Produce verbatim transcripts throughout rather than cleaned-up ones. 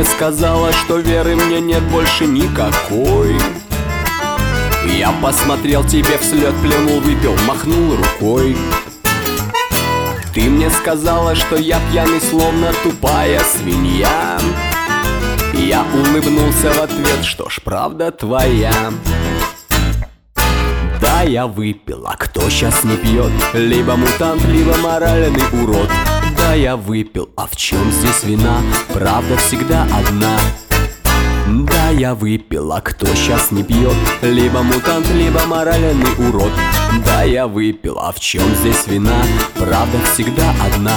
сказала, что веры мне нет больше никакой. Я посмотрел тебе вслед, плюнул, выпил, махнул рукой. Ты мне сказала, что я пьяный, словно тупая свинья. Я улыбнулся в ответ, что ж, правда твоя. Да, я выпил, а кто щас не пьет? Либо мутант, либо моральный урод. Да, я выпил, а в чем здесь вина? Правда всегда одна. Да, я выпил, а кто щас не пьет? Либо мутант, либо моральный урод. Да, я выпил, а в чем здесь вина? Правда всегда одна.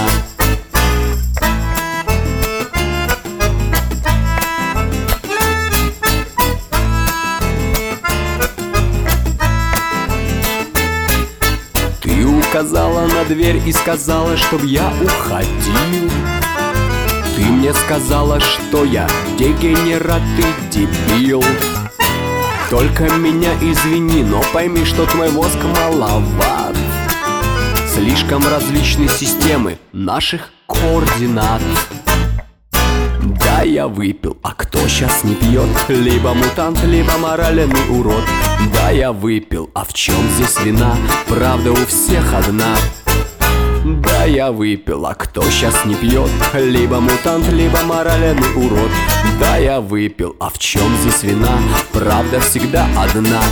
Ты указала на дверь и сказала, чтоб я уходил. Ты мне сказала, что я дегенерат и дебил. Только меня извини, но пойми, что твой мозг маловат. Слишком различны системы наших координат. Да, я выпил, а кто щас не пьет? Либо мутант, либо моральный урод. Да, я выпил, а в чем здесь вина? Правда у всех одна. Да, я выпил, а кто щас не пьет? Либо мутант, либо моральный урод. Да, я выпил, а в чем здесь вина? Правда всегда одна.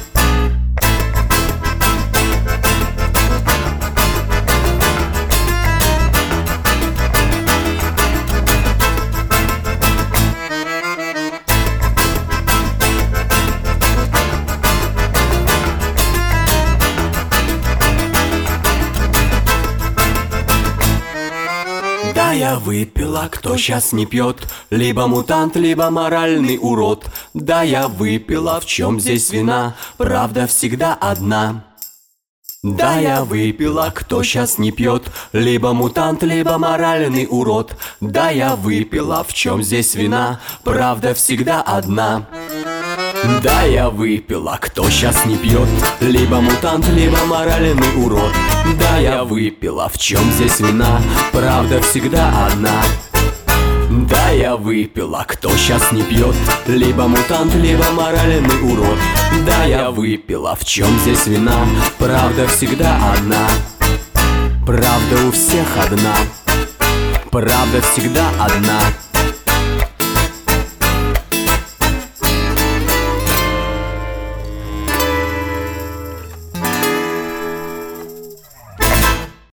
Да, я выпил, а кто щас не пьет? Либо мутант, либо моральный урод. Да, я выпил, а в чем здесь вина? Правда всегда одна. Да, я выпил, а кто щас не пьет? Либо мутант, либо моральный урод. Да, я выпил, а в чем здесь вина? Правда всегда одна. Да, я выпил, а кто щас не пьет? Либо мутант, либо моральный урод. Да, я выпил, а в чем здесь вина? Правда всегда одна. Да, я выпил, а кто щас не пьет? Либо мутант, либо моральный урод. Да, я выпил, а в чем здесь вина? Правда всегда одна. Правда у всех одна. Правда всегда одна.